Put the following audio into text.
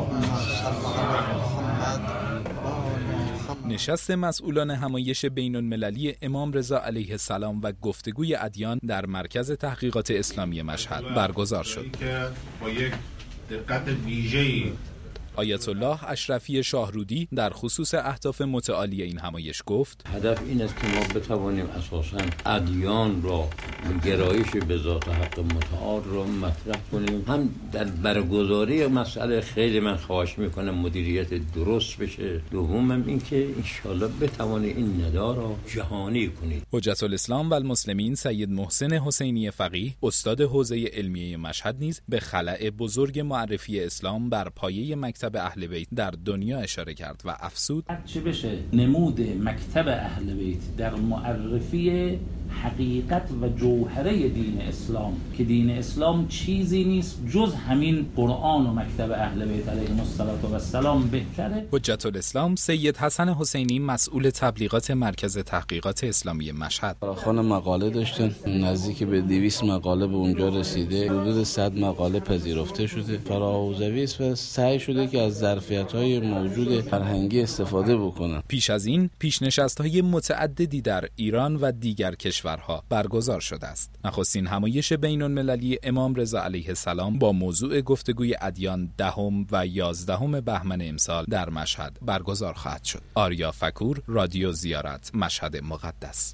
نشست مسئولان همایش بین‌المللی امام رضا علیه السلام و گفتگوی ادیان در مرکز تحقیقات اسلامی مشهد برگزار شد. با یک دقت ویژه‌ای آیت الله اشرفی شاهرودی در خصوص اهداف متعالی این همایش گفت: هدف این است که ما بتوانیم اساساً ادیان را گرایش به ذات حق متعال را مطرح کنیم. هم در برگزاری مسئله خیلی من خواهش میکنم مدیریت درست بشه. دومم این که انشالله بتوانید این ندا را جهانی کنید. حجت الاسلام و المسلمین سید محسن حسینی فقیه استاد حوزه علمیه مشهد نیز به خلأ بزرگ معرفی اسلام بر پایه مکتب اهل بیت در دنیا اشاره کرد و افزود: چه بشه نمود مکتب اهل بیت در معرفی حقیقت و جوهره دین اسلام که دین اسلام چیزی نیست جز همین قرآن و مکتب اهل بیت علیهم السلام بهتره. حجت الاسلام سید حسن حسینی مسئول تبلیغات مرکز تحقیقات اسلامی مشهد فراخوان مقاله داشتن، نزدیک به 200 مقاله به اونجا رسیده، حدود 100 مقاله پذیرفته شده. فراحوزوی است و سعی شده که از ظرفیت‌های موجود فرهنگی استفاده بکنن. پیش از این پیشنشست‌های متعددی در ایران و دیگر کشورها برگزار شده است. نخستین همایش بین‌المللی امام رضا علیه السلام با موضوع گفتگوی ادیان 10 و 11 بهمن امسال در مشهد برگزار خواهد شد. آریا فکور، رادیو زیارت، مشهد مقدس.